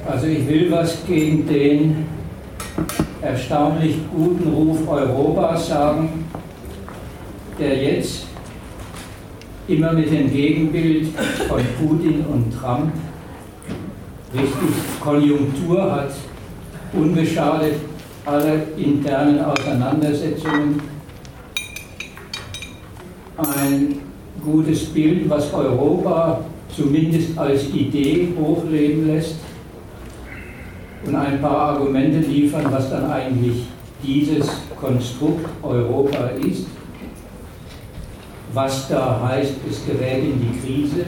Also ich will was gegen den erstaunlich guten Ruf Europas sagen, der jetzt immer mit dem Gegenbild von Putin und Trump richtig Konjunktur hat, unbeschadet aller internen Auseinandersetzungen, ein gutes Bild, was Europa zumindest als Idee hochleben lässt und ein paar Argumente liefern, was dann eigentlich dieses Konstrukt Europa ist, was da heißt, es gerät in die Krise.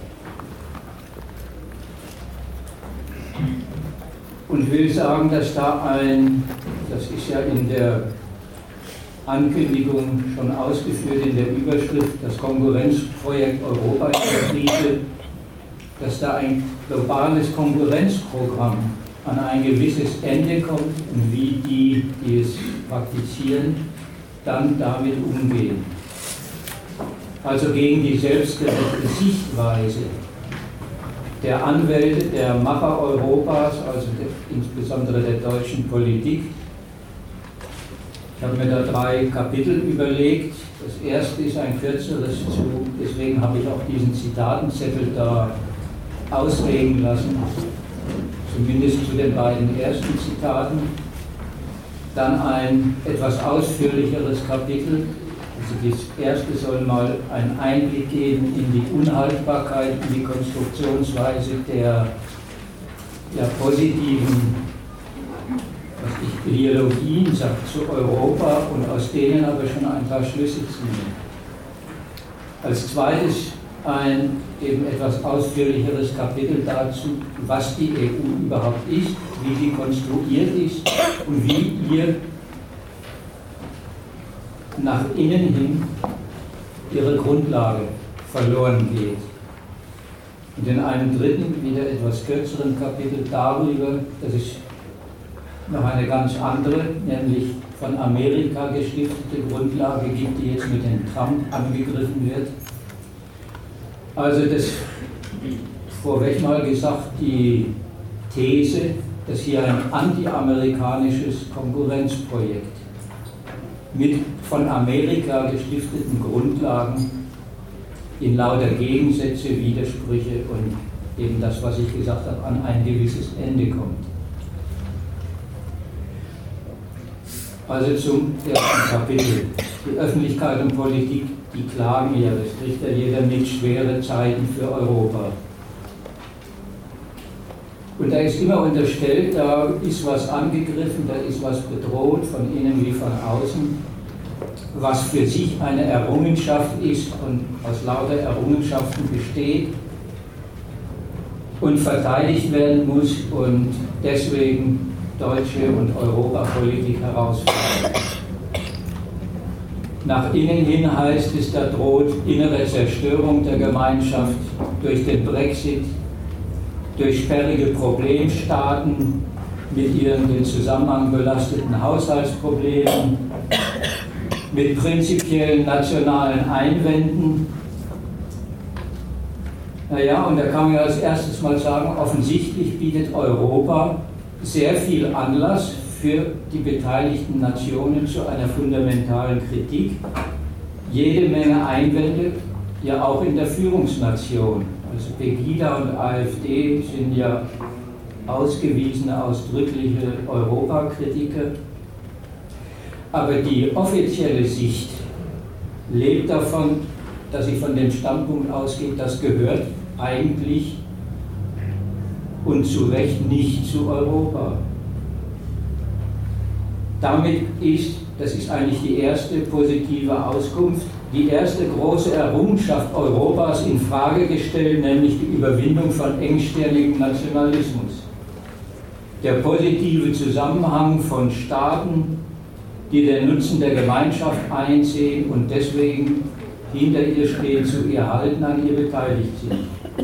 Und will sagen, dass da das ist ja in der Ankündigung schon ausgeführt in der Überschrift, das Konkurrenzprojekt Europa in der Krise, dass da ein globales Konkurrenzprogramm an ein gewisses Ende kommt und wie die es praktizieren, dann damit umgehen. Also gegen die selbstgerechte Sichtweise der Anwälte, der Macher Europas, also insbesondere der deutschen Politik. Ich habe mir da 3 Kapitel überlegt. Das erste ist ein kürzeres deswegen habe ich auch diesen Zitatenzettel da auslegen lassen, zumindest zu den beiden ersten Zitaten. Dann ein etwas ausführlicheres Kapitel. Also das erste soll mal einen Einblick geben in die Unhaltbarkeit, in die Konstruktionsweise der positiven Ideologien, sagt, zu Europa und aus denen aber schon ein paar Schlüsse ziehen. Als zweites ein eben etwas ausführlicheres Kapitel dazu, was die EU überhaupt ist, wie sie konstruiert ist und wie ihr nach innen hin ihre Grundlage verloren geht. Und in einem dritten, wieder etwas kürzeren Kapitel darüber, dass es noch eine ganz andere, nämlich von Amerika gestiftete Grundlage gibt, die jetzt mit dem Trump angegriffen wird. Also das vorweg mal gesagt, die These, dass hier ein anti-amerikanisches Konkurrenzprojekt mit von Amerika gestifteten Grundlagen in lauter Gegensätze, Widersprüche und eben das, was ich gesagt habe, an ein gewisses Ende kommt. Also zum ersten Kapitel. Die Öffentlichkeit und Politik, die klagen ja, das kriegt ja jeder mit, schwere Zeiten für Europa. Und da ist immer unterstellt, da ist was angegriffen, da ist was bedroht, von innen wie von außen, was für sich eine Errungenschaft ist und aus lauter Errungenschaften besteht und verteidigt werden muss und deswegen deutsche und Europapolitik herausfordert. Nach innen hin heißt es, da droht innere Zerstörung der Gemeinschaft durch den Brexit, durch sperrige Problemstaaten mit ihren den Zusammenhang belasteten Haushaltsproblemen, mit prinzipiellen nationalen Einwänden. Naja, und da kann man ja als erstes mal sagen, offensichtlich bietet Europa sehr viel Anlass für die beteiligten Nationen zu einer fundamentalen Kritik. Jede Menge Einwände, ja auch in der Führungsnation. Also Pegida und AfD sind ja ausgewiesene, ausdrückliche Europakritiker. Aber die offizielle Sicht lebt davon, dass sie von dem Standpunkt ausgeht, das gehört eigentlich und zu Recht nicht zu Europa. Damit das ist eigentlich die erste positive Auskunft, die erste große Errungenschaft Europas in Frage gestellt, nämlich die Überwindung von engstirnigem Nationalismus. Der positive Zusammenhang von Staaten, die den Nutzen der Gemeinschaft einsehen und deswegen hinter ihr stehen, zu ihr halten, an ihr beteiligt sind.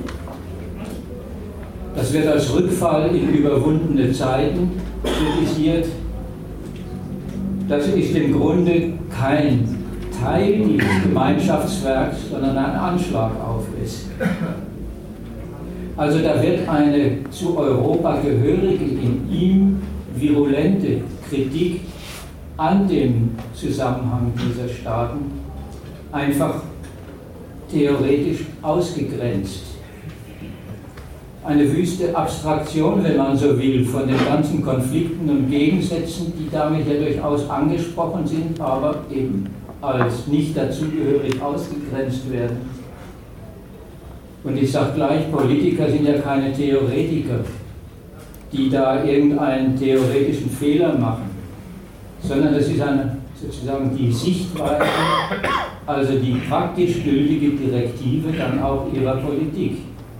Das wird als Rückfall in überwundene Zeiten kritisiert. Das ist im Grunde kein Teil dieses Gemeinschaftswerks, sondern ein Anschlag auf es. Also da wird eine zu Europa gehörige, in ihm virulente Kritik an dem Zusammenhang dieser Staaten einfach theoretisch ausgegrenzt. Eine wüste Abstraktion, wenn man so will, von den ganzen Konflikten und Gegensätzen, die damit ja durchaus angesprochen sind, aber eben als nicht dazugehörig ausgegrenzt werden. Und ich sage gleich, Politiker sind ja keine Theoretiker, die da irgendeinen theoretischen Fehler machen, sondern das ist sozusagen die Sichtweise, also die praktisch gültige Direktive dann auch ihrer Politik.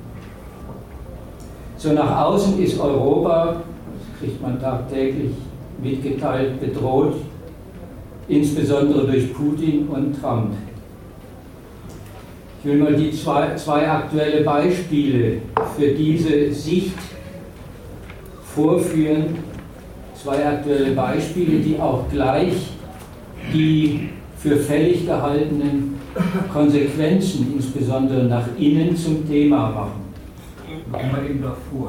So nach außen ist Europa, das kriegt man tagtäglich mitgeteilt, bedroht, insbesondere durch Putin und Trump. Ich will mal die zwei aktuelle Beispiele für diese Sicht vorführen. Zwei aktuelle Beispiele, die auch gleich die für fällig gehaltenen Konsequenzen, insbesondere nach innen, zum Thema machen. Nochmal eben davor.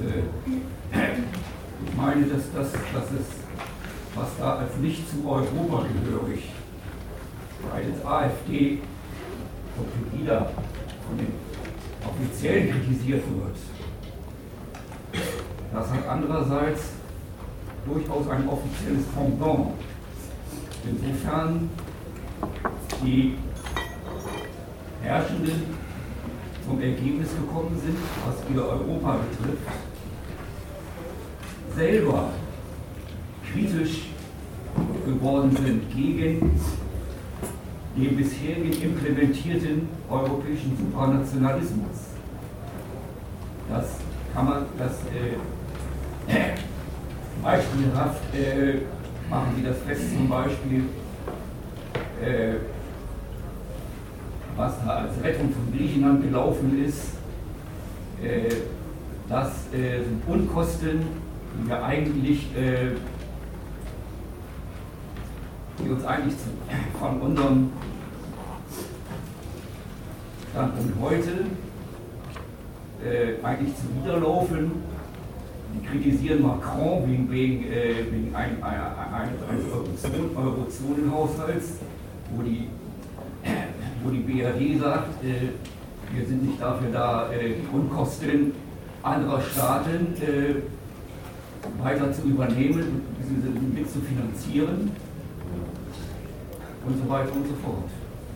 Ich meine, dass es, was da als nicht zu Europa gehörig, als AfD und Pegida von den Offiziellen kritisiert wird, das hat andererseits durchaus ein offizielles Pendant. Insofern die Herrschenden zum Ergebnis gekommen sind, was ihr Europa betrifft, selber kritisch geworden sind gegen den bisherigen implementierten europäischen Supranationalismus. Das kann man, beispielhaft machen Sie das fest, zum Beispiel, was da als Rettung von Griechenland gelaufen ist, das sind Unkosten, die wir eigentlich, die uns eigentlich von unserem Standpunkt heute eigentlich zuwiderlaufen. Die kritisieren Macron wegen eines Eurozonenhaushalts, wo die BRD sagt, wir sind nicht dafür da, die Unkosten anderer Staaten weiter zu übernehmen, sie mit zu finanzieren und so weiter und so fort.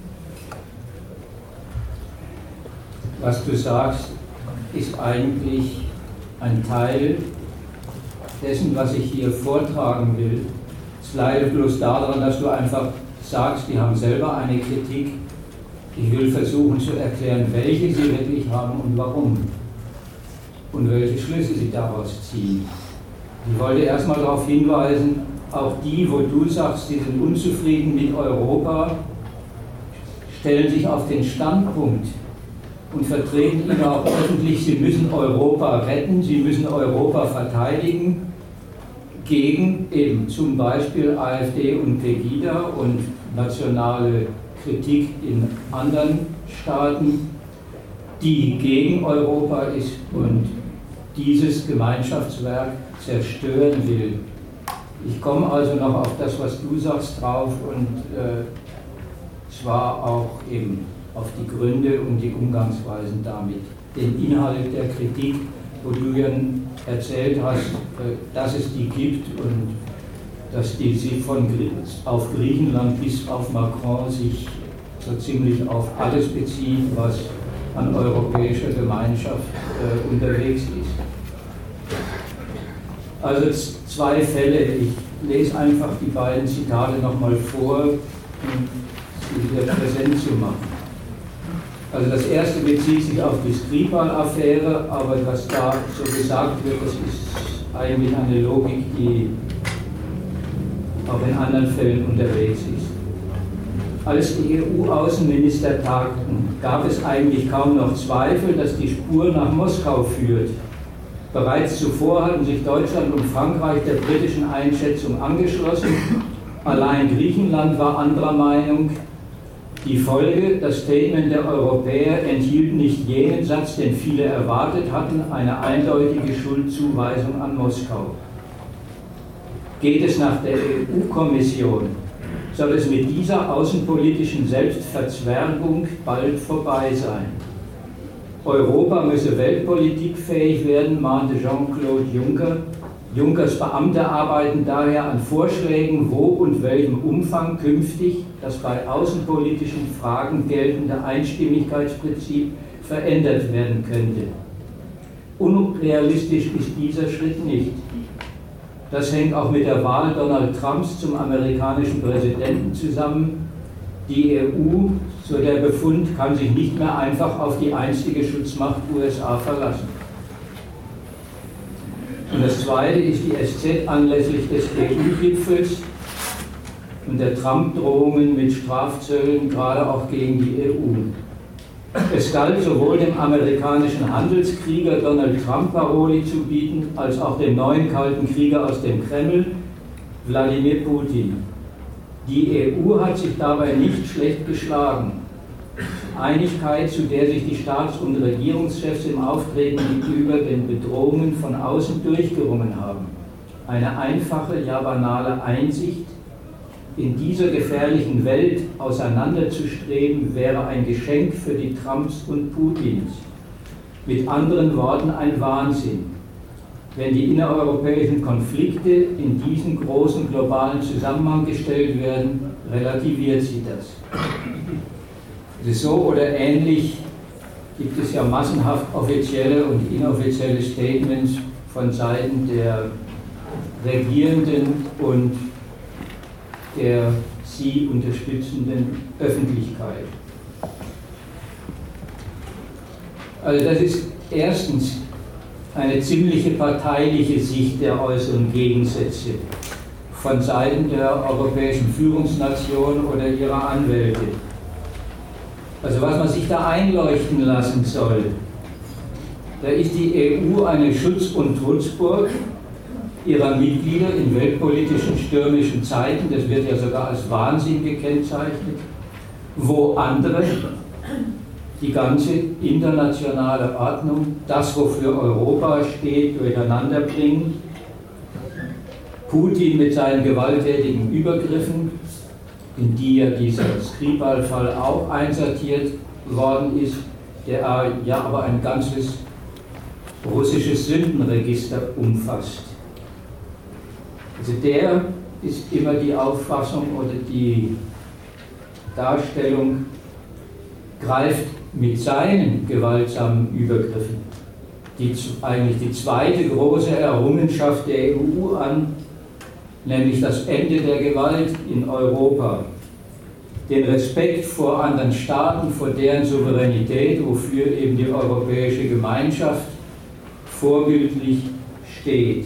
Was du sagst, ist eigentlich ein Teil dessen, was ich hier vortragen will. Es leidet bloß daran, dass du einfach sagst, die haben selber eine Kritik. Ich will versuchen zu erklären, welche sie wirklich haben und warum. Und welche Schlüsse sie daraus ziehen. Ich wollte erstmal darauf hinweisen, auch die, wo du sagst, sie sind unzufrieden mit Europa, stellen sich auf den Standpunkt und vertreten ihn auch öffentlich, sie müssen Europa retten, sie müssen Europa verteidigen, gegen eben zum Beispiel AfD und Pegida und nationale Kritik in anderen Staaten, die gegen Europa ist und dieses Gemeinschaftswerk zerstören will. Ich komme also noch auf das, was du sagst, drauf und zwar auch eben auf die Gründe und die Umgangsweisen damit. Den Inhalt der Kritik, wo du ja erzählt hast, dass es die gibt und dass die sich auf Griechenland bis auf Macron sich so ziemlich auf alles beziehen, was an europäischer Gemeinschaft unterwegs ist. Also zwei Fälle. Ich lese einfach die beiden Zitate nochmal vor, um sie wieder präsent zu machen. Also das erste bezieht sich auf die Skripal-Affäre, aber was da so gesagt wird, das ist eigentlich eine Logik, die auch in anderen Fällen unterwegs ist. Als die EU-Außenminister tagten, gab es eigentlich kaum noch Zweifel, dass die Spur nach Moskau führt. Bereits zuvor hatten sich Deutschland und Frankreich der britischen Einschätzung angeschlossen. Allein Griechenland war anderer Meinung. Die Folge, das Statement der Europäer enthielt nicht jenen Satz, den viele erwartet hatten, eine eindeutige Schuldzuweisung an Moskau. Geht es nach der EU-Kommission, soll es mit dieser außenpolitischen Selbstverzwergung bald vorbei sein. Europa müsse weltpolitikfähig werden, mahnte Jean-Claude Juncker. Junckers Beamte arbeiten daher an Vorschlägen, wo und welchem Umfang künftig das bei außenpolitischen Fragen geltende Einstimmigkeitsprinzip verändert werden könnte. Unrealistisch ist dieser Schritt nicht. Das hängt auch mit der Wahl Donald Trumps zum amerikanischen Präsidenten zusammen. Die EU, so der Befund, kann sich nicht mehr einfach auf die einstige Schutzmacht USA verlassen. Und das Zweite ist die SZ anlässlich des EU-Gipfels und der Trump-Drohungen mit Strafzöllen, gerade auch gegen die EU. Es galt sowohl dem amerikanischen Handelskrieger Donald Trump Paroli zu bieten, als auch dem neuen kalten Krieger aus dem Kreml, Wladimir Putin. Die EU hat sich dabei nicht schlecht geschlagen. Einigkeit, zu der sich die Staats- und Regierungschefs im Auftreten gegenüber den Bedrohungen von außen durchgerungen haben. Eine einfache, ja banale Einsicht, in dieser gefährlichen Welt auseinanderzustreben, wäre ein Geschenk für die Trumps und Putins. Mit anderen Worten ein Wahnsinn. Wenn die innereuropäischen Konflikte in diesen großen globalen Zusammenhang gestellt werden, relativiert sie das. So oder ähnlich gibt es ja massenhaft offizielle und inoffizielle Statements von Seiten der Regierenden und der sie unterstützenden Öffentlichkeit. Also das ist erstens eine ziemliche parteiliche Sicht der äußeren Gegensätze von Seiten der europäischen Führungsnation oder ihrer Anwälte. Also was man sich da einleuchten lassen soll, da ist die EU eine Schutz- und Trutzburg ihrer Mitglieder in weltpolitischen stürmischen Zeiten, das wird ja sogar als Wahnsinn gekennzeichnet, wo andere die ganze internationale Ordnung, das wofür Europa steht, durcheinander bringen. Putin mit seinen gewalttätigen Übergriffen, in die ja dieser Skripal-Fall auch einsortiert worden ist, der ja aber ein ganzes russisches Sündenregister umfasst. Also der ist immer die Auffassung oder die Darstellung, greift mit seinen gewaltsamen Übergriffen eigentlich die zweite große Errungenschaft der EU an, nämlich das Ende der Gewalt in Europa, den Respekt vor anderen Staaten, vor deren Souveränität, wofür eben die Europäische Gemeinschaft vorbildlich steht.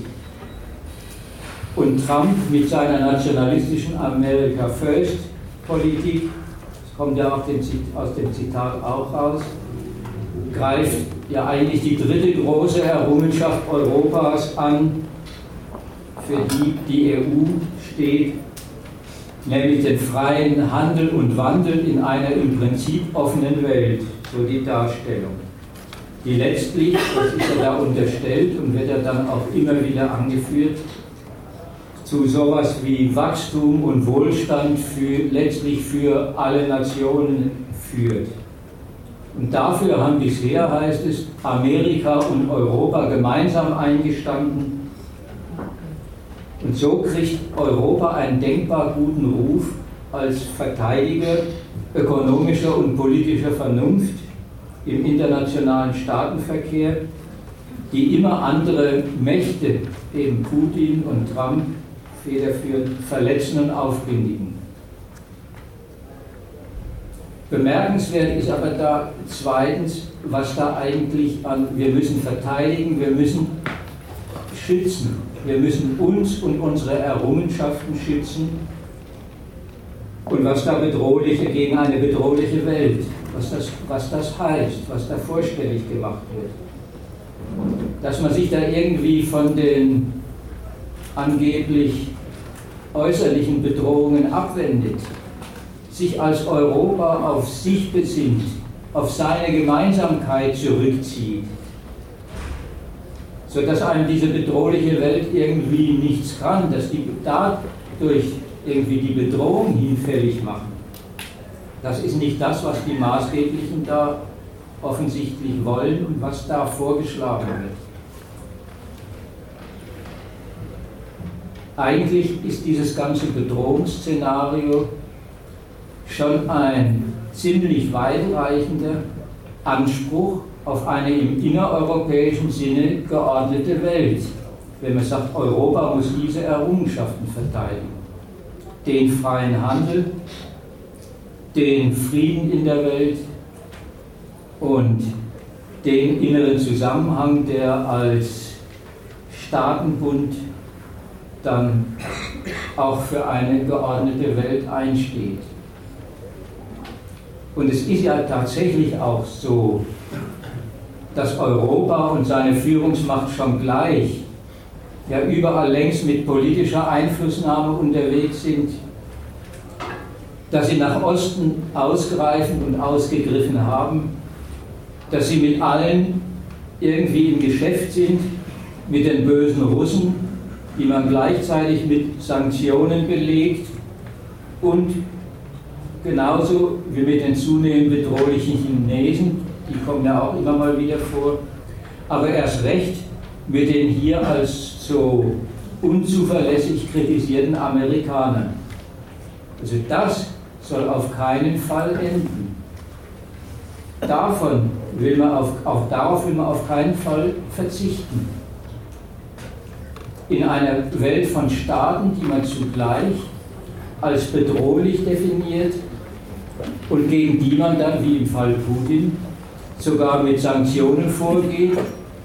Und Trump mit seiner nationalistischen America First Politik, das kommt ja auch aus dem Zitat auch raus, greift ja eigentlich die dritte große Errungenschaft Europas an, für die die EU steht, nämlich den freien Handel und Wandel in einer im Prinzip offenen Welt, so die Darstellung, die letztlich, das ist ja da unterstellt und wird ja dann auch immer wieder angeführt, zu sowas wie Wachstum und Wohlstand letztlich für alle Nationen führt. Und dafür haben bisher, heißt es, Amerika und Europa gemeinsam eingestanden. Und so kriegt Europa einen denkbar guten Ruf als Verteidiger ökonomischer und politischer Vernunft im internationalen Staatenverkehr, die immer andere Mächte, eben Putin und Trump, federführend verletzen und aufbündigen. Bemerkenswert ist aber da zweitens, was da eigentlich wir müssen verteidigen, wir müssen schützen, wir müssen uns und unsere Errungenschaften schützen und was da bedrohliche gegen eine bedrohliche Welt, was das heißt, was da vorstellig gemacht wird. Dass man sich da irgendwie von den angeblich äußerlichen Bedrohungen abwendet, sich als Europa auf sich besinnt, auf seine Gemeinsamkeit zurückzieht, sodass einem diese bedrohliche Welt irgendwie nichts kann, dass die dadurch irgendwie die Bedrohung hinfällig machen. Das ist nicht das, was die Maßgeblichen da offensichtlich wollen und was da vorgeschlagen wird. Eigentlich ist dieses ganze Bedrohungsszenario schon ein ziemlich weitreichender Anspruch auf eine im innereuropäischen Sinne geordnete Welt, wenn man sagt, Europa muss diese Errungenschaften verteidigen. Den freien Handel, den Frieden in der Welt und den inneren Zusammenhang, der als Staatenbund dann auch für eine geordnete Welt einsteht. Und es ist ja tatsächlich auch so, dass Europa und seine Führungsmacht schon gleich ja überall längst mit politischer Einflussnahme unterwegs sind, dass sie nach Osten ausgreifend und ausgegriffen haben, dass sie mit allen irgendwie im Geschäft sind, mit den bösen Russen, die man gleichzeitig mit Sanktionen belegt, und genauso wie mit den zunehmend bedrohlichen Chinesen, die kommen ja auch immer mal wieder vor, aber erst recht mit den hier als so unzuverlässig kritisierten Amerikanern. Also das soll auf keinen Fall enden. Darauf will man auf keinen Fall verzichten. In einer Welt von Staaten, die man zugleich als bedrohlich definiert und gegen die man dann, wie im Fall Putin, sogar mit Sanktionen vorgeht.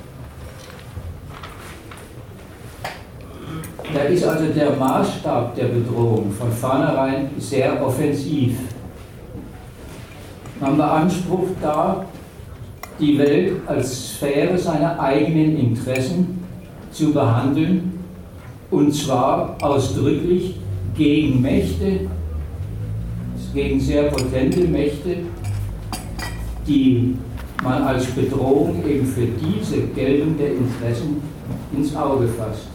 Da ist also der Maßstab der Bedrohung von vornherein sehr offensiv. Man beansprucht da, die Welt als Sphäre seiner eigenen Interessen zu behandeln, und zwar ausdrücklich gegen Mächte, gegen sehr potente Mächte, die man als Bedrohung eben für diese Geltung der Interessen ins Auge fasst.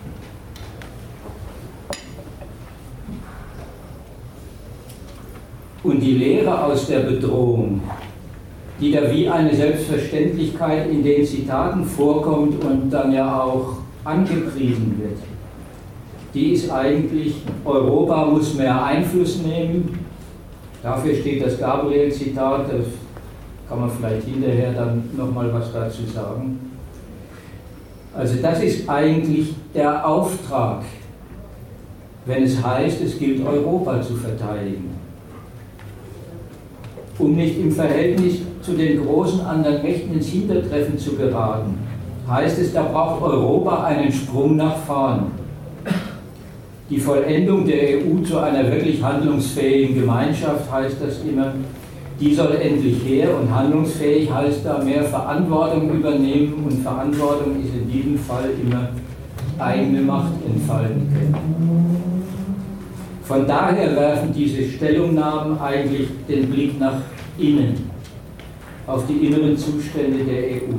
Und die Lehre aus der Bedrohung, die da wie eine Selbstverständlichkeit in den Zitaten vorkommt und dann ja auch angepriesen wird, die ist eigentlich, Europa muss mehr Einfluss nehmen. Dafür steht das Gabriel-Zitat, das kann man vielleicht hinterher dann nochmal was dazu sagen. Also das ist eigentlich der Auftrag, wenn es heißt, es gilt Europa zu verteidigen. Um nicht im Verhältnis zu den großen anderen Mächten ins Hintertreffen zu geraten, heißt es, da braucht Europa einen Sprung nach vorn. Die Vollendung der EU zu einer wirklich handlungsfähigen Gemeinschaft, heißt das immer, die soll endlich her, und handlungsfähig heißt da mehr Verantwortung übernehmen, und Verantwortung ist in diesem Fall immer eigene Macht entfalten können. Von daher werfen diese Stellungnahmen eigentlich den Blick nach innen, auf die inneren Zustände der EU.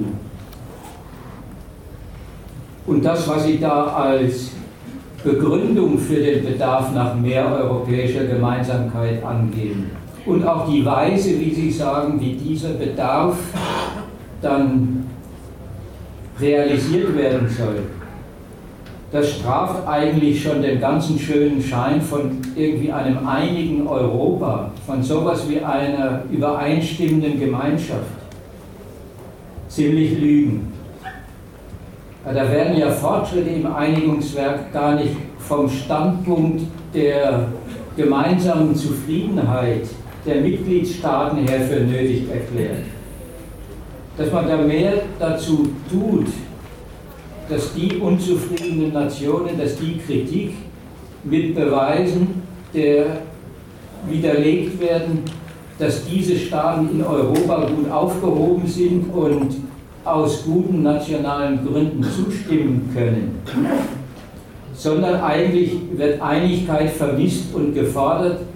Und das, was sie da als Begründung für den Bedarf nach mehr europäischer Gemeinsamkeit angeben, und auch die Weise, wie sie sagen, wie dieser Bedarf dann realisiert werden soll, das straft eigentlich schon den ganzen schönen Schein von irgendwie einem einigen Europa, von sowas wie einer übereinstimmenden Gemeinschaft. Ziemlich Lügen. Da werden ja Fortschritte im Einigungswerk gar nicht vom Standpunkt der gemeinsamen Zufriedenheit der Mitgliedstaaten her für nötig erklärt. Dass man da mehr dazu tut, dass die unzufriedenen Nationen, dass die Kritik mit Beweisen widerlegt werden, dass diese Staaten in Europa gut aufgehoben sind und aus guten nationalen Gründen zustimmen können, sondern eigentlich wird Einigkeit vermisst und gefordert,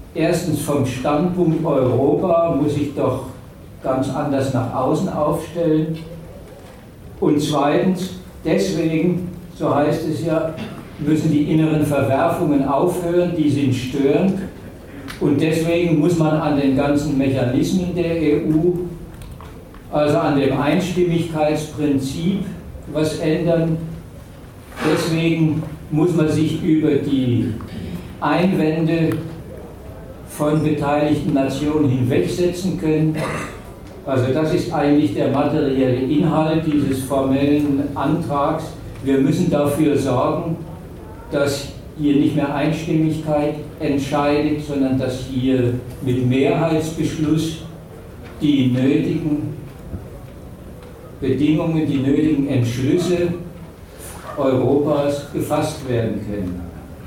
erstens vom Standpunkt Europa muss sich doch ganz anders nach außen aufstellen. Und zweitens, deswegen, so heißt es ja, müssen die inneren Verwerfungen aufhören, die sind störend. Und deswegen muss man an den ganzen Mechanismen der EU, also an dem Einstimmigkeitsprinzip, was ändern. Deswegen muss man sich über die Einwände von beteiligten Nationen hinwegsetzen können. Also das ist eigentlich der materielle Inhalt dieses formellen Antrags. Wir müssen dafür sorgen, dass hier nicht mehr Einstimmigkeit entscheidet, sondern dass hier mit Mehrheitsbeschluss die nötigen Bedingungen, die nötigen Entschlüsse Europas gefasst werden können.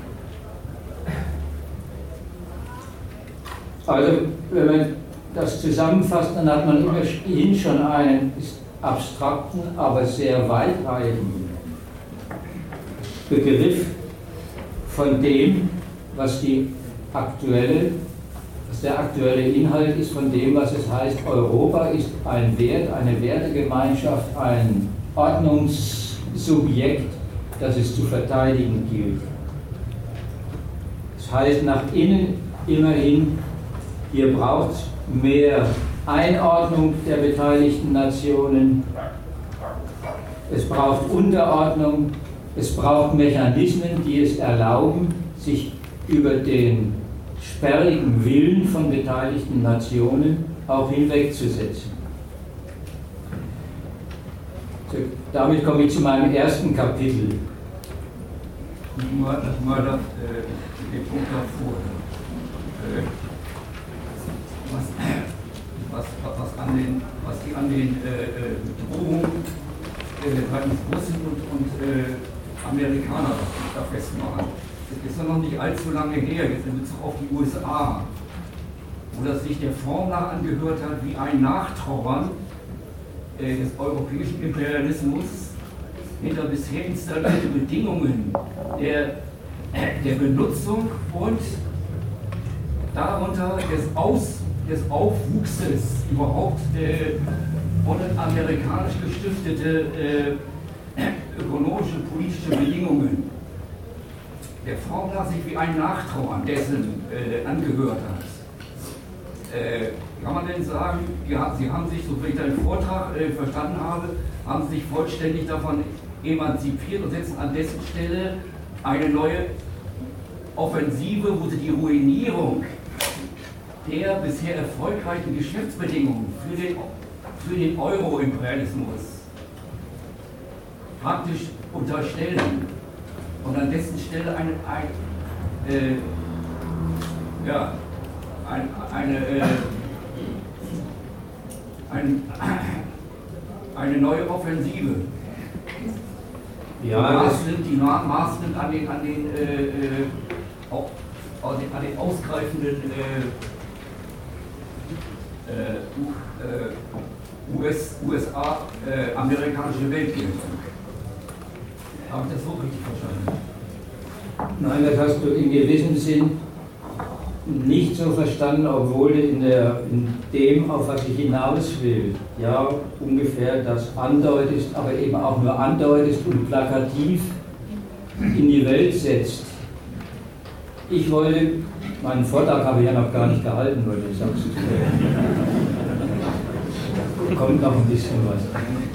Also, wenn man das zusammenfasst, dann hat man immerhin schon einen abstrakten, aber sehr weitreichenden Begriff von dem, was der aktuelle Inhalt ist, von dem, was es heißt, Europa ist ein Wert, eine Wertegemeinschaft, ein Ordnungssubjekt, das es zu verteidigen gilt. Das heißt nach innen immerhin, hier braucht es mehr Einordnung der beteiligten Nationen, es braucht Unterordnung, es braucht Mechanismen, die es erlauben, sich über den sperrigen Willen von beteiligten Nationen auch hinwegzusetzen. So, damit komme ich zu meinem ersten Kapitel. Nur den Punkt davor. Was die an den Bedrohungen seitens Russen und Amerikaner da festmachen. Das ist ja noch nicht allzu lange her, jetzt in Bezug auf die USA, wo das sich der Form nach angehört hat, wie ein Nachtrauern des europäischen Imperialismus hinter bisher installierte Bedingungen der Benutzung und darunter des Aufwuchses überhaupt und amerikanisch gestiftete ökonomische, politische Bedingungen der Form nach sich wie ein Nachtrauern dessen angehört hat. Kann man denn sagen, Sie haben sich, so wie ich deinen Vortrag verstanden habe, haben sich vollständig davon emanzipiert und setzen an dessen Stelle eine neue Offensive, wo sie die Ruinierung der bisher erfolgreichen Geschäftsbedingungen für den Euro-Imperialismus praktisch unterstellen und an dessen Stelle eine neue Offensive. Ja, die Maß nimmt an den ausgreifenden USA-amerikanische Weltgeltung. Habe ich das so richtig verstanden? Nein, das hast du in gewissem Sinn nicht so verstanden, obwohl in dem, auf was ich hinaus will, ja, ungefähr das andeutest, aber eben auch nur andeutest und plakativ in die Welt setzt. Ich wollte, meinen Vortrag habe ich ja noch gar nicht gehalten, weil du sagst, kommt noch ein bisschen was.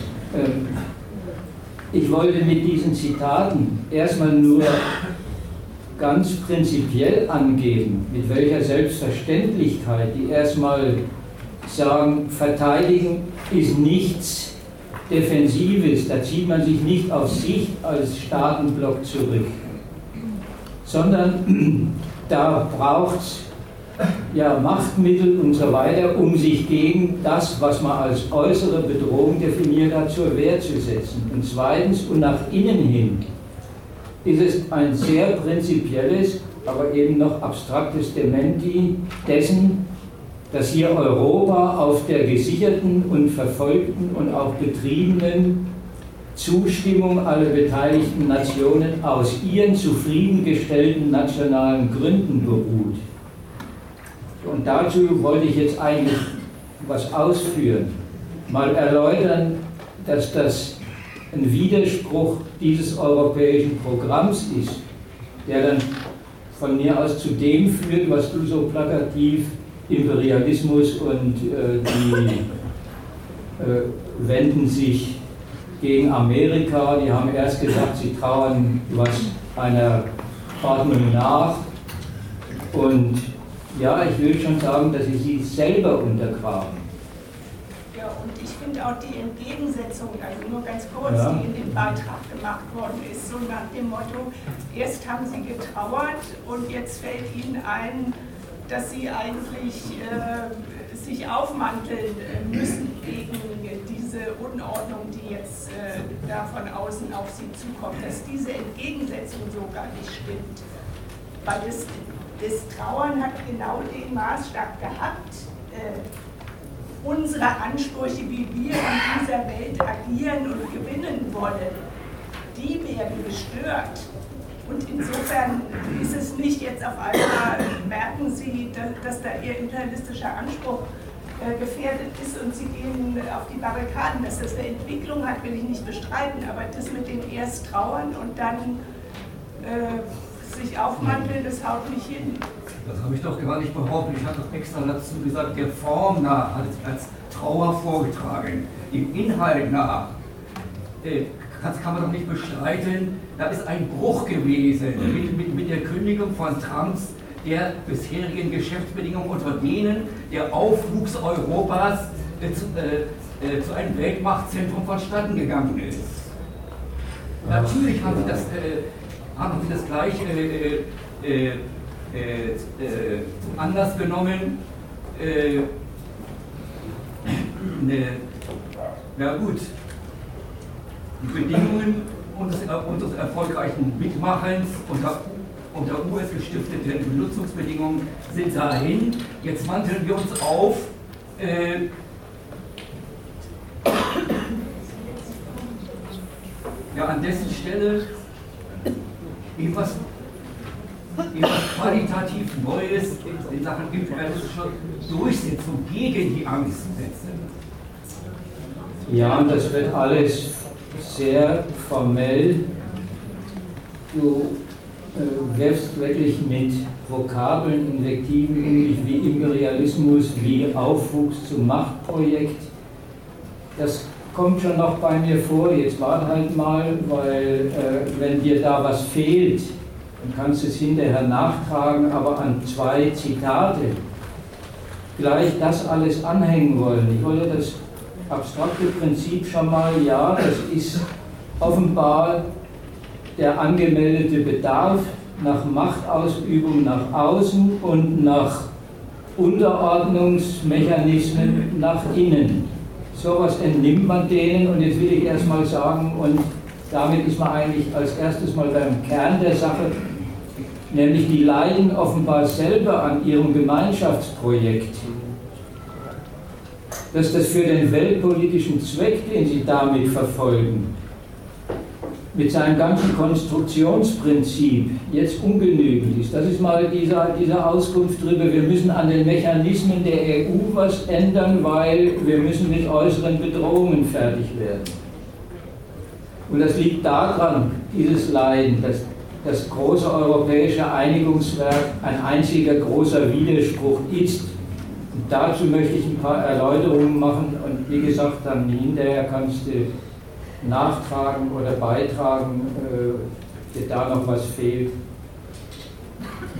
Ich wollte mit diesen Zitaten erstmal nur ganz prinzipiell angeben, mit welcher Selbstverständlichkeit die erstmal sagen, verteidigen ist nichts Defensives, da zieht man sich nicht auf sich als Staatenblock zurück, sondern da braucht es ja Machtmittel und so weiter, um sich gegen das, was man als äußere Bedrohung definiert hat, zur Wehr zu setzen. Und zweitens und nach innen hin ist es ein sehr prinzipielles, aber eben noch abstraktes Dementi dessen, dass hier Europa auf der gesicherten und verfolgten und auch betriebenen Zustimmung aller beteiligten Nationen aus ihren zufriedengestellten nationalen Gründen beruht. Und dazu wollte ich jetzt eigentlich was ausführen, mal erläutern, dass das ein Widerspruch dieses europäischen Programms ist, der dann von mir aus zu dem führt, was du so plakativ Imperialismus und die wenden sich gegen Amerika, die haben erst gesagt, sie trauern was einer Ordnung nach und ja, ich will schon sagen, dass sie selber untergraben. Ja, und ich finde auch die Entgegensetzung, also nur ganz kurz, ja, die in dem Beitrag gemacht worden ist, so nach dem Motto, erst haben sie getrauert und jetzt fällt ihnen ein, dass sie eigentlich sich aufmanteln müssen gegen diese Unordnung, die jetzt da von außen auf sie zukommt, dass diese Entgegensetzung so gar nicht stimmt. Weil das Trauern hat genau den Maßstab gehabt, unsere Ansprüche, wie wir in dieser Welt agieren und gewinnen wollen, die werden gestört. Und insofern ist es nicht jetzt auf einmal, merken Sie, dass da Ihr imperialistischer Anspruch gefährdet ist und Sie gehen auf die Barrikaden. Dass das eine Entwicklung hat, will ich nicht bestreiten, aber das mit dem erst trauern und dann sich aufmanteln, das haut nicht hin. Das habe ich doch gar nicht behauptet. Ich habe doch extra dazu gesagt, der Form nach als Trauer vorgetragen. Im Inhalt nach das kann man doch nicht bestreiten, da ist ein Bruch gewesen mit der Kündigung von Trumps der bisherigen Geschäftsbedingungen, unter denen der Aufwuchs Europas zu einem Weltmachtzentrum vonstatten gegangen ist. Natürlich haben sie das gleich zum Anlass genommen. Na gut, die Bedingungen unseres erfolgreichen Mitmachens unter US gestifteten Benutzungsbedingungen sind dahin. Jetzt manteln wir uns auf. Ja, an dessen Stelle etwas qualitativ Neues in Sachen imperialistischer Durchsetzung gegen die Angst setzen. Ja, und das wird alles sehr formell. Du wirfst wirklich mit Vokabeln, Invektiven wie Imperialismus, wie Aufwuchs zum Machtprojekt. Das kommt schon noch bei mir vor. Jetzt warte halt mal, weil wenn dir da was fehlt, dann kannst du es hinterher nachtragen, aber an 2 Zitate gleich das alles anhängen wollen. Ich wollte das abstrakte Prinzip schon mal, ja, das ist offenbar der angemeldete Bedarf nach Machtausübung nach außen und nach Unterordnungsmechanismen nach innen. Sowas entnimmt man denen und jetzt will ich erstmal sagen, und damit ist man eigentlich als erstes mal beim Kern der Sache, nämlich die leiden offenbar selber an ihrem Gemeinschaftsprojekt. Dass das für den weltpolitischen Zweck, den sie damit verfolgen, mit seinem ganzen Konstruktionsprinzip jetzt ungenügend ist. Das ist mal diese Auskunft darüber, wir müssen an den Mechanismen der EU was ändern, weil wir müssen mit äußeren Bedrohungen fertig werden. Und das liegt daran, dieses Leiden, dass das große europäische Einigungswerk ein einziger großer Widerspruch ist. Und dazu möchte ich ein paar Erläuterungen machen und wie gesagt, dann hinterher kannst du nachtragen oder beitragen, dir da noch was fehlt.